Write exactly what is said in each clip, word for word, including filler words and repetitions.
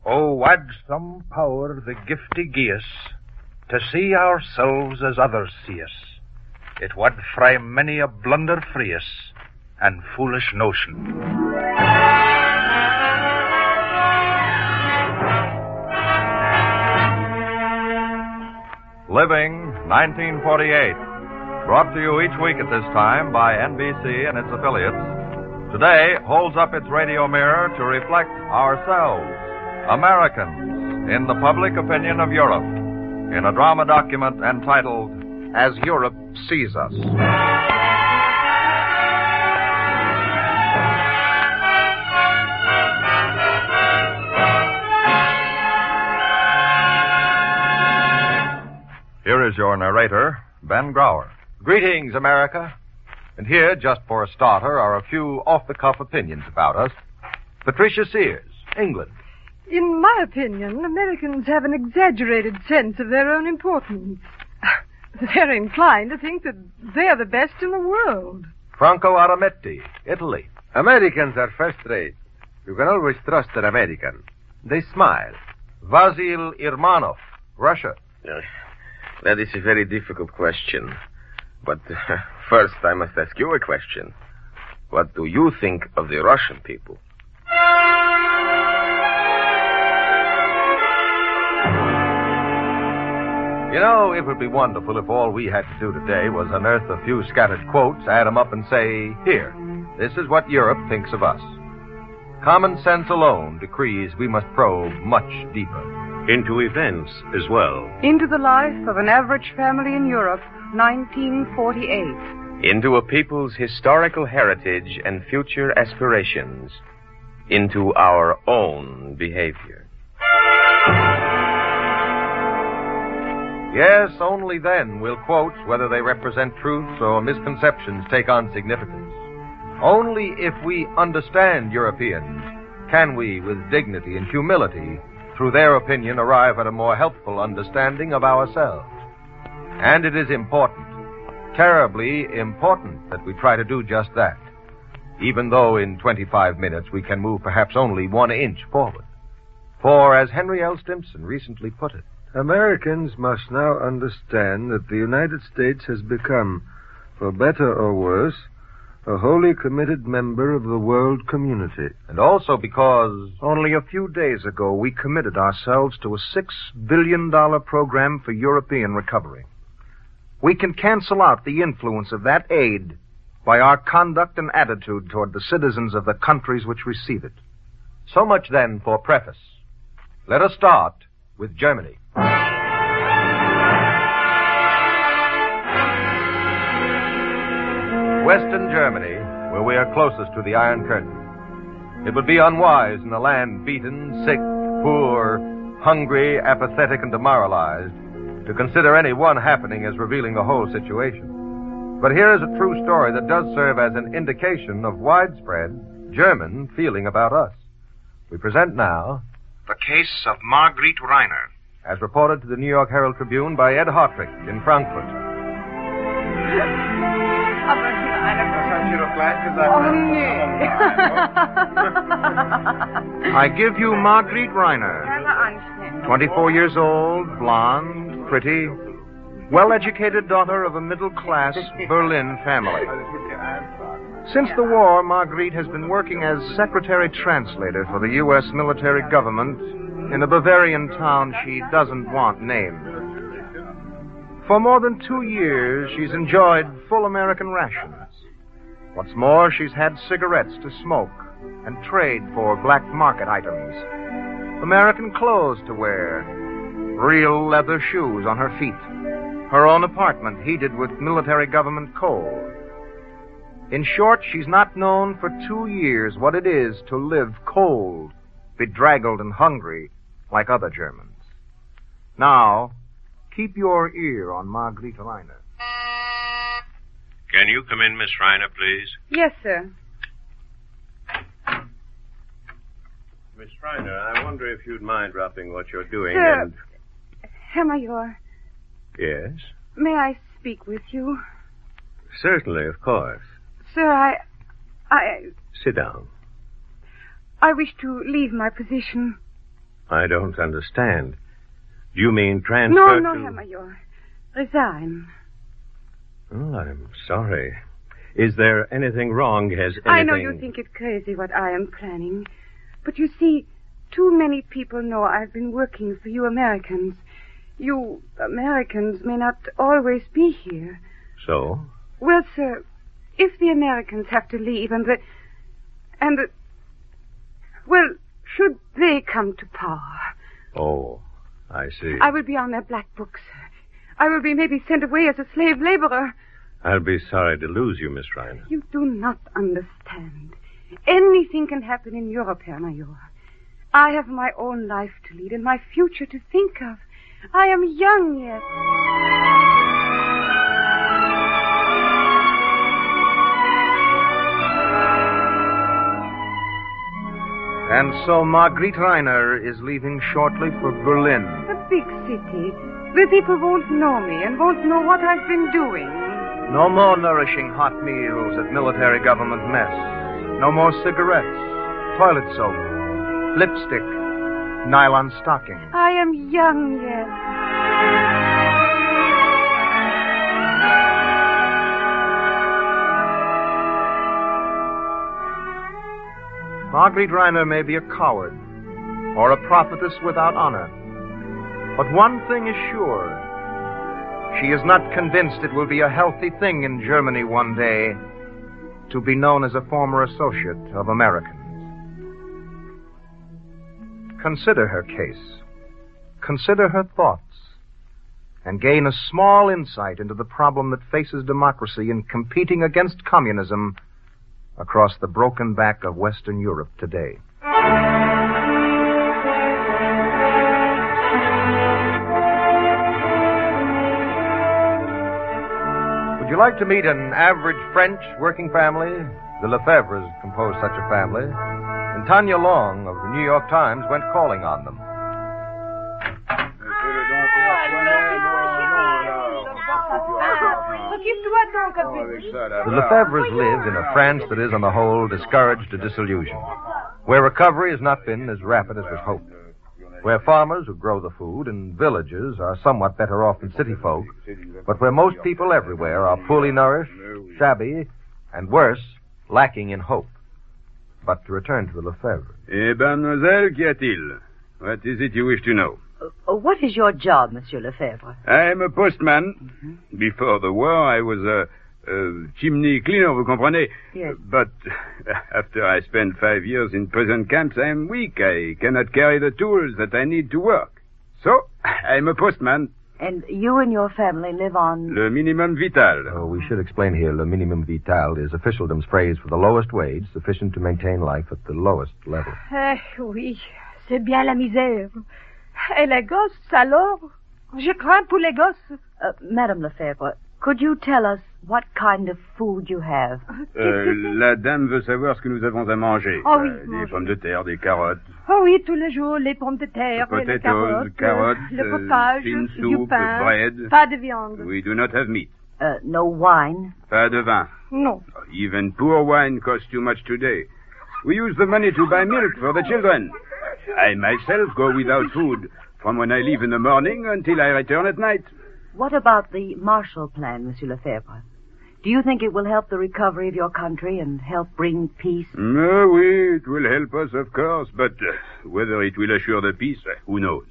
Oh, wad some power the gifty gie us, to see ourselves as others see us. It wad fry many a blunder free us, and foolish notion. Living nineteen forty-eight. Brought to you each week at this time by N B C and its affiliates. Today holds up its radio mirror to reflect ourselves, Americans, in the public opinion of Europe, in a drama document entitled As Europe Sees Us. Here is your narrator, Ben Grauer. Greetings, America. And here, just for a starter, are a few off-the-cuff opinions about us. Patricia Sears, England. In my opinion, Americans have an exaggerated sense of their own importance. They're inclined to think that they're the best in the world. Franco Arametti, Italy. Americans are first-rate. You can always trust an American. They smile. Vasil Irmanov, Russia. Uh, that is a very difficult question. But uh, first I must ask you a question. What do you think of the Russian people? You know, it would be wonderful if all we had to do today was unearth a few scattered quotes, add them up, and say, here, this is what Europe thinks of us. Common sense alone decrees we must probe much deeper. Into events as well. Into the life of an average family in Europe, nineteen forty-eight. Into a people's historical heritage and future aspirations. Into our own behavior. Yes, only then will quotes, whether they represent truths or misconceptions, take on significance. Only if we understand Europeans can we, with dignity and humility, through their opinion, arrive at a more helpful understanding of ourselves. And it is important, terribly important, that we try to do just that, even though in twenty-five minutes we can move perhaps only one inch forward. For, as Henry L. Stimson recently put it, Americans must now understand that the United States has become, for better or worse, a wholly committed member of the world community. And also because only a few days ago we committed ourselves to a six billion dollars program for European recovery. We can cancel out the influence of that aid by our conduct and attitude toward the citizens of the countries which receive it. So much then for preface. Let us start with Germany. Western Germany, where we are closest to the Iron Curtain. It would be unwise in a land beaten, sick, poor, hungry, apathetic, and demoralized to consider any one happening as revealing the whole situation. But here is a true story that does serve as an indication of widespread German feeling about us. We present now the case of Marguerite Reiner, as reported to the New York Herald Tribune by Ed Hartrick in Frankfurt. I give you Marguerite Reiner, twenty-four years old, blonde, pretty, well-educated daughter of a middle-class Berlin family. Since the war, Marguerite has been working as secretary-translator for the U S military government in a Bavarian town she doesn't want named. For more than two years, she's enjoyed full American rations. What's more, she's had cigarettes to smoke and trade for black market items, American clothes to wear, real leather shoes on her feet, her own apartment heated with military government coal. In short, she's not known for two years what it is to live cold, bedraggled, and hungry like other Germans. Now, keep your ear on Marguerite Reiner. Can you come in, Miss Reiner, please? Yes, sir. Miss Reiner, I wonder if you'd mind dropping what you're doing Sir, and... Herr Major, Yes? may I speak with you? Certainly, of course. Sir, I... I... Sit down. I wish to leave my position. I don't understand. Do you mean transfer No, no, to... Herr Major. Resign. Oh, I'm sorry. Is there anything wrong? Has anything... I know you think it crazy what I am planning. But you see, too many people know I've been working for you Americans. You Americans may not always be here. So? Well, sir, if the Americans have to leave and the... And the... Well, should they come to power... Oh, I see. I will be on their black books, sir. I will be maybe sent away as a slave laborer. I'll be sorry to lose you, Miss Reiner. You do not understand. Anything can happen in Europe, Herr Major. I have my own life to lead and my future to think of. I am young yet. And so Marguerite Reiner is leaving shortly for Berlin. A big city. The people won't know me and won't know what I've been doing. No more nourishing hot meals at military government mess. No more cigarettes, toilet soap, lipstick, nylon stockings. I am young yet. Marguerite Reiner may be a coward or a prophetess without honor. But one thing is sure. She is not convinced it will be a healthy thing in Germany one day to be known as a former associate of Americans. Consider her case. Consider her thoughts. And gain a small insight into the problem that faces democracy in competing against communism across the broken back of Western Europe today. Would you like to meet an average French working family? The Lefebvres composed such a family, and Tanya Long of the New York Times went calling on them. The Lefebvres live in a France that is, on the whole, discouraged to disillusion, where recovery has not been as rapid as was hoped, where farmers who grow the food and villagers are somewhat better off than city folk, but where most people everywhere are poorly nourished, shabby, and worse, lacking in hope. But to return to the Lefebvres. Eh, mademoiselle, qu'y a-t-il? What is it you wish to know? Uh, what is your job, Monsieur Lefebvre? I am a postman. Mm-hmm. Before the war, I was a, a chimney cleaner, vous comprenez? Yes. But after I spent five years in prison camps, I am weak. I cannot carry the tools that I need to work. So, I am a postman. And you and your family live on... Le minimum vital. Oh, we should explain here, le minimum vital is officialdom's phrase for the lowest wage sufficient to maintain life at the lowest level. Eh, oui, c'est bien la misère. Et les gosses, alors? Je crains pour les gosses. Uh, Madame Lefebvre, could you tell us what kind of food you have? Euh, la dame veut savoir ce que nous avons à manger. Oh oui, euh, des manger. pommes de terre, des carottes. Oh oui, tous les jours, les pommes de terre, The les potatoes, carottes, carrots, le uh, potage, thin du soup, pain, bread. pas de viande. We do not have meat. Uh, no wine? Pas de vin. No. Even poor wine costs too much today. We use the money to buy milk for the children. I myself go without food from when I leave in the morning until I return at night. What about the Marshall Plan, Monsieur Lefebvre? Do you think it will help the recovery of your country and help bring peace? No, oui, it will help us, of course, but uh, whether it will assure the peace, uh, who knows?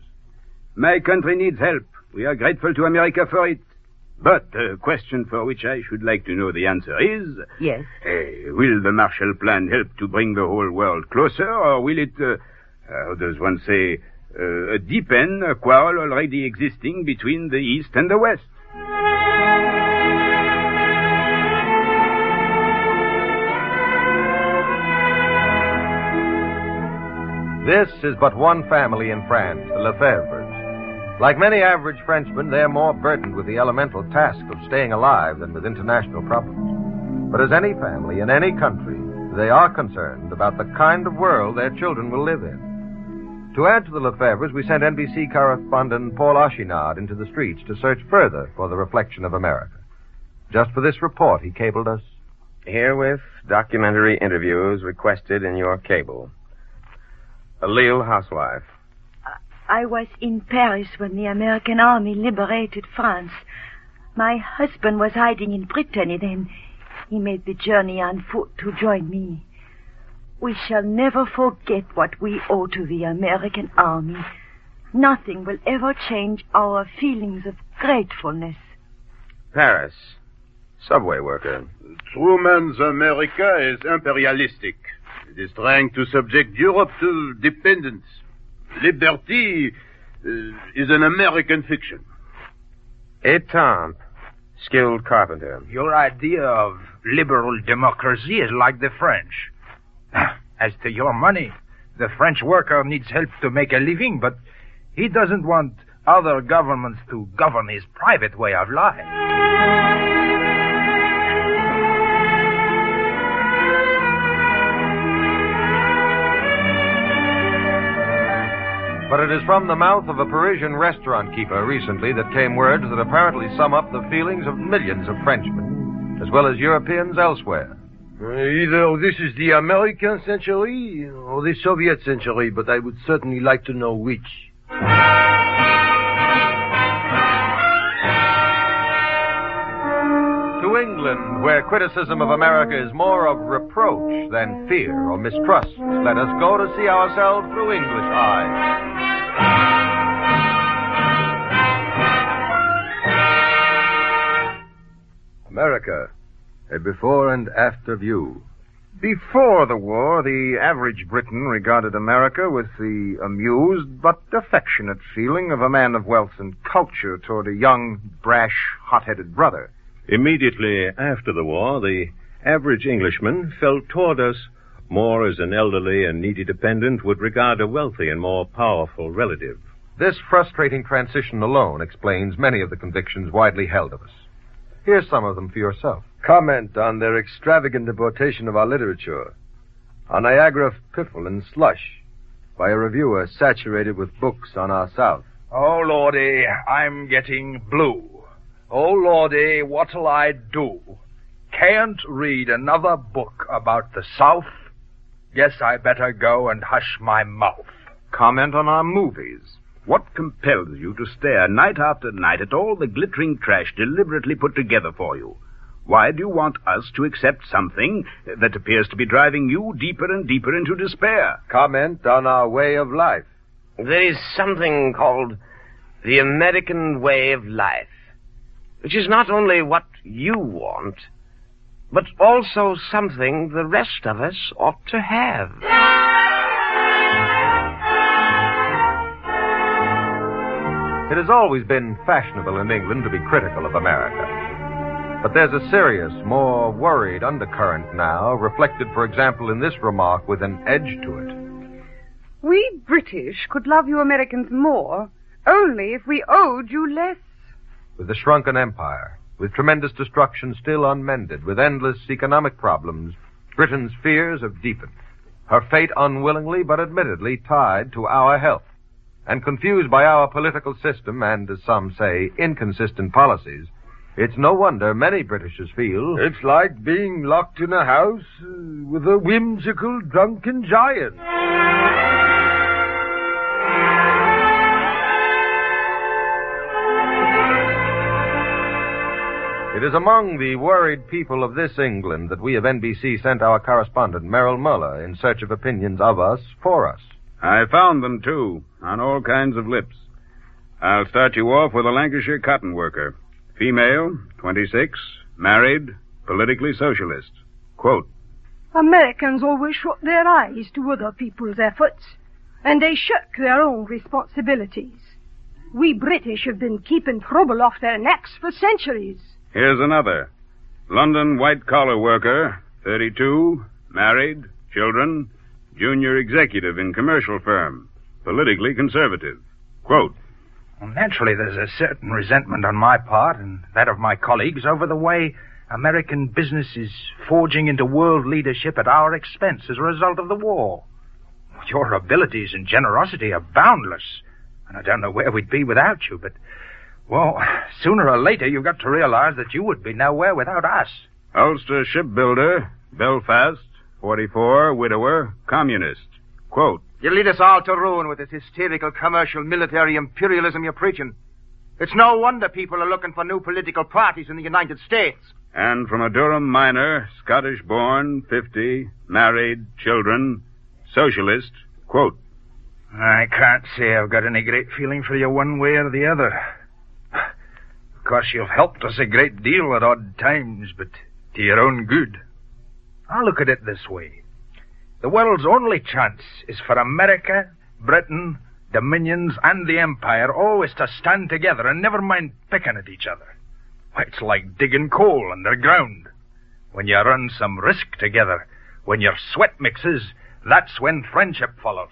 My country needs help. We are grateful to America for it. But the question for which I should like to know the answer is... Yes. Uh, will the Marshall Plan help to bring the whole world closer, or will it, uh, how does one say, uh, deepen a quarrel already existing between the East and the West? This is but one family in France, the Lefebvres. Like many average Frenchmen, they're more burdened with the elemental task of staying alive than with international problems. But as any family in any country, they are concerned about the kind of world their children will live in. To add to the Lefebvres, we sent N B C correspondent Paul Achinard into the streets to search further for the reflection of America. Just for this report, he cabled us. Herewith, documentary interviews requested in your cable. A Lille housewife. I was in Paris when the American army liberated France. My husband was hiding in Brittany then. He made the journey on foot to join me. We shall never forget what we owe to the American army. Nothing will ever change our feelings of gratefulness. Paris. Subway worker. Truman's America is imperialistic. It is trying to subject Europe to dependence. Liberty uh, is an American fiction. Étampe. Skilled carpenter. Your idea of liberal democracy is like the French. As to your money, the French worker needs help to make a living, but he doesn't want other governments to govern his private way of life. But it is from the mouth of a Parisian restaurant keeper recently that came words that apparently sum up the feelings of millions of Frenchmen, as well as Europeans elsewhere. Uh, either this is the American century or the Soviet century, but I would certainly like to know which. To England, where criticism of America is more of reproach than fear or mistrust, let us go to see ourselves through English eyes. America, a before and after view. Before the war, the average Briton regarded America with the amused but affectionate feeling of a man of wealth and culture toward a young, brash, hot-headed brother. Immediately after the war, the average Englishman felt toward us more as an elderly and needy dependent would regard a wealthy and more powerful relative. This frustrating transition alone explains many of the convictions widely held of us. Here's some of them for yourself. Comment on their extravagant importation of our literature. A Niagara of piffle and slush by a reviewer saturated with books on our South. Oh, Lordy, I'm getting blue. Oh, Lordy, what'll I do? Can't read another book about the South? Guess I better go and hush my mouth. Comment on our movies. What compels you to stare night after night at all the glittering trash deliberately put together for you? Why do you want us to accept something that appears to be driving you deeper and deeper into despair? Comment on our way of life. There is something called the American way of life, which is not only what you want, but also something the rest of us ought to have. It has always been fashionable in England to be critical of America. But there's a serious, more worried undercurrent now, reflected, for example, in this remark with an edge to it. We British could love you Americans more, only if we owed you less. With the shrunken empire, with tremendous destruction still unmended, with endless economic problems, Britain's fears have deepened. Her fate unwillingly but admittedly tied to our health. And confused by our political system and, as some say, inconsistent policies, it's no wonder many Britishers feel... It's like being locked in a house uh, with a whimsical drunken giant. It is among the worried people of this England that we of N B C sent our correspondent, Merrill Muller, in search of opinions of us, for us. I found them, too, on all kinds of lips. I'll start you off with a Lancashire cotton worker. Female, twenty-six, married, politically socialist. Quote, Americans always shut their eyes to other people's efforts, and they shirk their own responsibilities. We British have been keeping trouble off their necks for centuries. Here's another. London white-collar worker, thirty-two, married, children, junior executive in commercial firm, politically conservative. Quote, Well, naturally, there's a certain resentment on my part and that of my colleagues over the way American business is forging into world leadership at our expense as a result of the war. Your abilities and generosity are boundless, and I don't know where we'd be without you, but, well, sooner or later you've got to realize that you would be nowhere without us. Ulster shipbuilder, Belfast, forty-four, widower, communist. Quote, You lead us all to ruin with this hysterical commercial military imperialism you're preaching. It's no wonder people are looking for new political parties in the United States. And from a Durham miner, Scottish-born, fifty, married, children, socialist, quote. I can't say I've got any great feeling for you one way or the other. Of course, you've helped us a great deal at odd times, but to your own good. I'll look at it this way. The world's only chance is for America, Britain, Dominions, and the Empire always to stand together and never mind picking at each other. Why, it's like digging coal underground. When you run some risk together, when your sweat mixes, that's when friendship follows.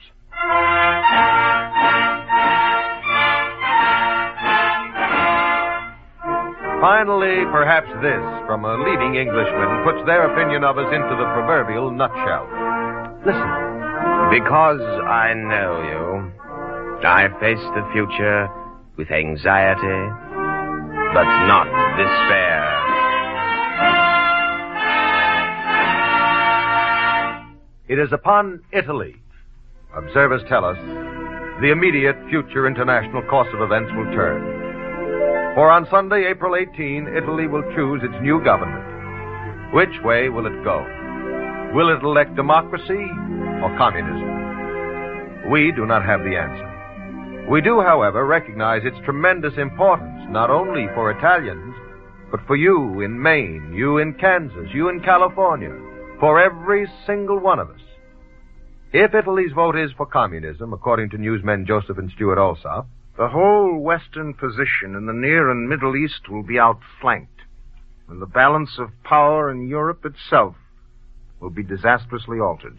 Finally, perhaps this, from a leading Englishman, puts their opinion of us into the proverbial nutshell. Listen. Because I know you, I face the future with anxiety, but not despair. It is upon Italy, observers tell us, the immediate future international course of events will turn. For on Sunday, April eighteenth, Italy will choose its new government. Which way will it go? Will it elect democracy or communism? We do not have the answer. We do, however, recognize its tremendous importance, not only for Italians, but for you in Maine, you in Kansas, you in California, for every single one of us. If Italy's vote is for communism, according to newsmen Joseph and Stuart Alsop, the whole Western position in the Near and Middle East will be outflanked, and the balance of power in Europe itself will be disastrously altered.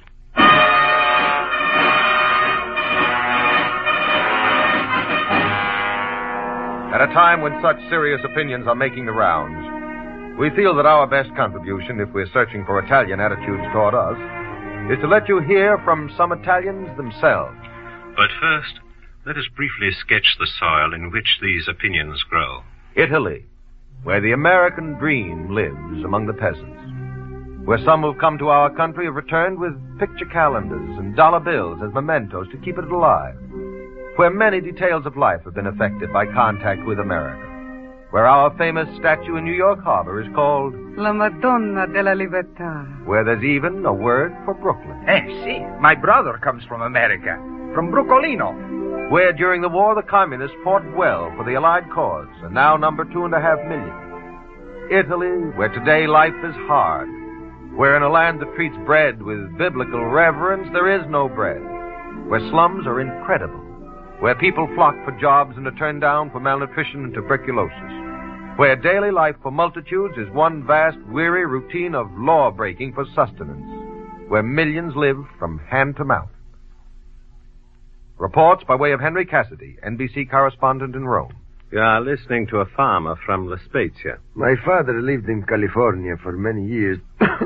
At a time when such serious opinions are making the rounds, we feel that our best contribution, if we're searching for Italian attitudes toward us, is to let you hear from some Italians themselves. But first, let us briefly sketch the soil in which these opinions grow. Italy, where the American dream lives among the peasants. Where some who've come to our country have returned with picture calendars and dollar bills as mementos to keep it alive. Where many details of life have been affected by contact with America. Where our famous statue in New York Harbor is called La Madonna della Libertà. Where there's even a word for Brooklyn. Eh, see, my brother comes from America, from Brooklino. Where during the war the communists fought well for the Allied cause and now number two and a half million. Italy, where today life is hard. Where in a land that treats bread with biblical reverence, there is no bread. Where slums are incredible. Where people flock for jobs and are turned down for malnutrition and tuberculosis. Where daily life for multitudes is one vast, weary routine of law-breaking for sustenance. Where millions live from hand to mouth. Reports by way of Henry Cassidy, N B C correspondent in Rome. You are listening to a farmer from La Spezia. My father lived in California for many years.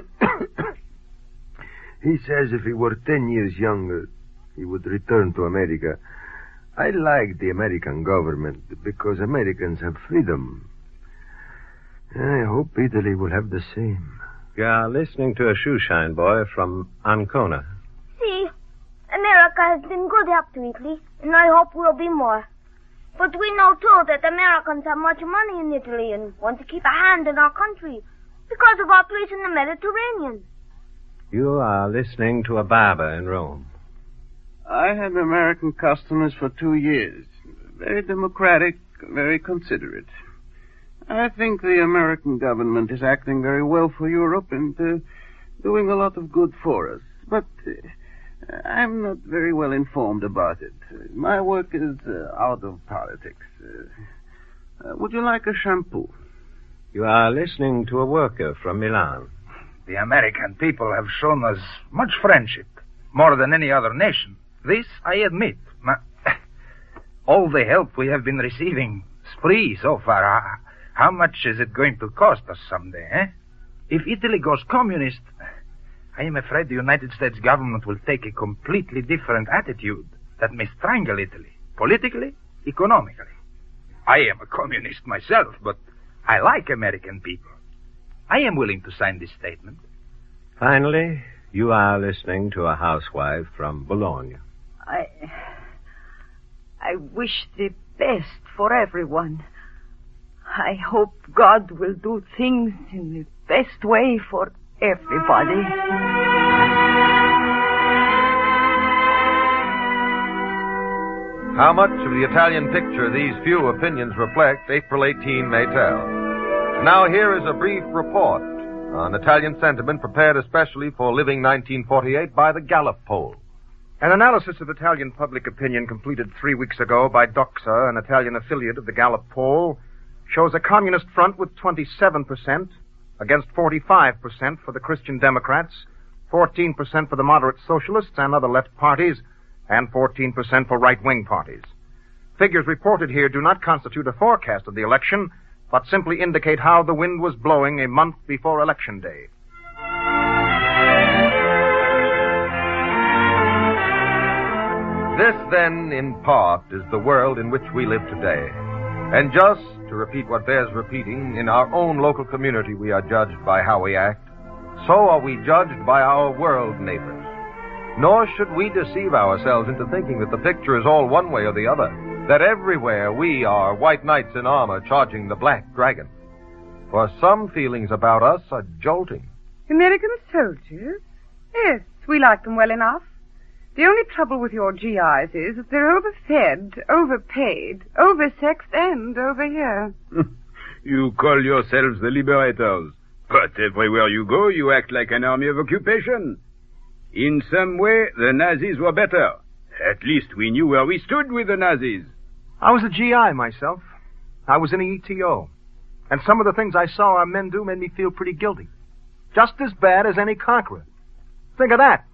He says if he were ten years younger, he would return to America. I like the American government because Americans have freedom. I hope Italy will have the same. You are listening to a shoeshine boy from Ancona. See, America has been good help to Italy, and I hope will be more. But we know, too, that Americans have much money in Italy and want to keep a hand in our country because of our place in the Mediterranean. You are listening to a barber in Rome. I had American customers for two years. Very democratic, very considerate. I think the American government is acting very well for Europe and uh, doing a lot of good for us. But uh, I'm not very well informed about it. My work is uh, out of politics. Uh, uh, would you like a shampoo? You are listening to a worker from Milan. The American people have shown us much friendship, more than any other nation. This I admit. All the help we have been receiving is free so far. How much is it going to cost us someday, eh? If Italy goes communist, I am afraid the United States government will take a completely different attitude that may strangle Italy, politically, economically. I am a communist myself, but I like American people. I am willing to sign this statement. Finally, you are listening to a housewife from Bologna. I... I wish the best for everyone. I hope God will do things in the best way for everybody. How much of the Italian picture these few opinions reflect, April eighteenth may tell. And now here is a brief report on Italian sentiment prepared especially for Living nineteen forty-eight by the Gallup poll. An analysis of Italian public opinion completed three weeks ago by Doxa, an Italian affiliate of the Gallup poll, shows a communist front with twenty-seven percent against forty-five percent for the Christian Democrats, fourteen percent for the moderate socialists and other left parties, and fourteen percent for right-wing parties. Figures reported here do not constitute a forecast of the election, but simply indicate how the wind was blowing a month before Election Day. This, then, in part, is the world in which we live today. And just to repeat what bears repeating, in our own local community we are judged by how we act. So are we judged by our world neighbors. Nor should we deceive ourselves into thinking that the picture is all one way or the other, that everywhere we are white knights in armor charging the black dragon. For some feelings about us are jolting. American soldiers? Yes, we like them well enough. The only trouble with your G Is is that they're overfed, overpaid, oversexed, and over here. You call yourselves the liberators, but everywhere you go, you act like an army of occupation. In some way, the Nazis were better. At least we knew where we stood with the Nazis. I was a G I myself. I was in the E T O. And some of the things I saw our men do made me feel pretty guilty. Just as bad as any conqueror. Think of that.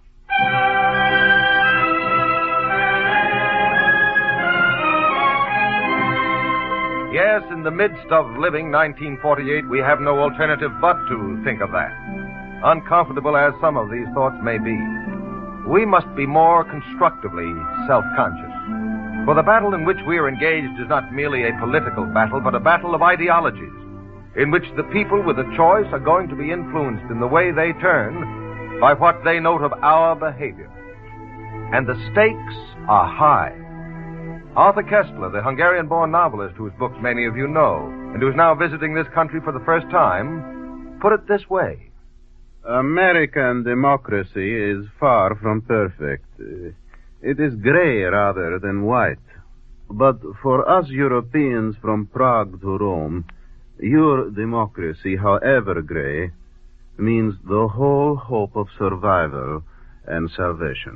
Yes, in the midst of Living nineteen forty-eight, we have no alternative but to think of that. Uncomfortable as some of these thoughts may be, we must be more constructively self-conscious. For the battle in which we are engaged is not merely a political battle, but a battle of ideologies, in which the people with a choice are going to be influenced in the way they turn by what they note of our behavior. And the stakes are high. Arthur Koestler, the Hungarian-born novelist whose books many of you know, and who is now visiting this country for the first time, put it this way. American democracy is far from perfect. It is gray rather than white. But for us Europeans from Prague to Rome, your democracy, however gray, means the whole hope of survival and salvation.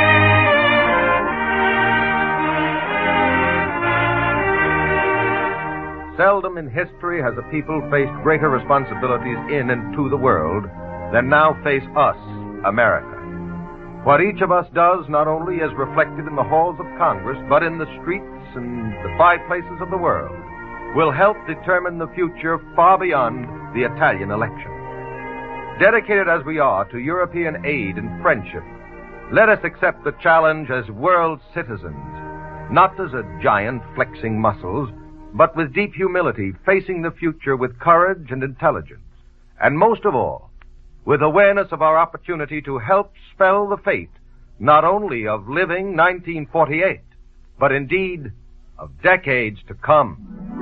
Seldom in history has a people faced greater responsibilities in and to the world than now face us, America. What each of us does not only is reflected in the halls of Congress, but in the streets and the five places of the world, will help determine the future far beyond the Italian election. Dedicated as we are to European aid and friendship, let us accept the challenge as world citizens, not as a giant flexing muscles, but with deep humility, facing the future with courage and intelligence, and most of all, with awareness of our opportunity to help spell the fate not only of Living nineteen forty-eight, but indeed of decades to come.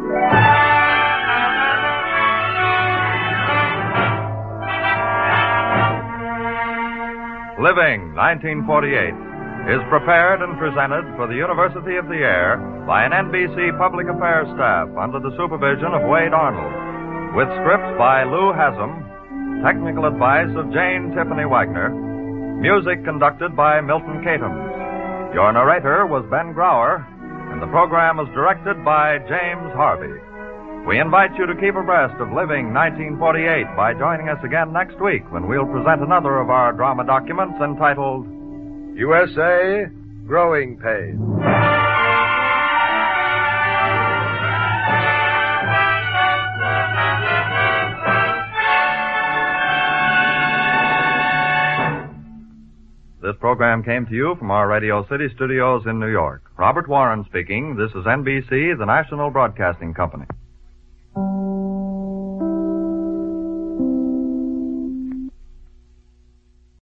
Living nineteen forty-eight is prepared and presented for the University of the Air by an N B C Public Affairs staff under the supervision of Wade Arnold, with scripts by Lou Haslam, technical advice of Jane Tiffany Wagner, music conducted by Milton Catums. Your narrator was Ben Grauer, and the program was directed by James Harvey. We invite you to keep abreast of Living nineteen forty-eight by joining us again next week when we'll present another of our drama documents entitled U S A Growing Pains. This program came to you from our Radio City studios in New York. Robert Warren speaking. This is N B C, the National Broadcasting Company.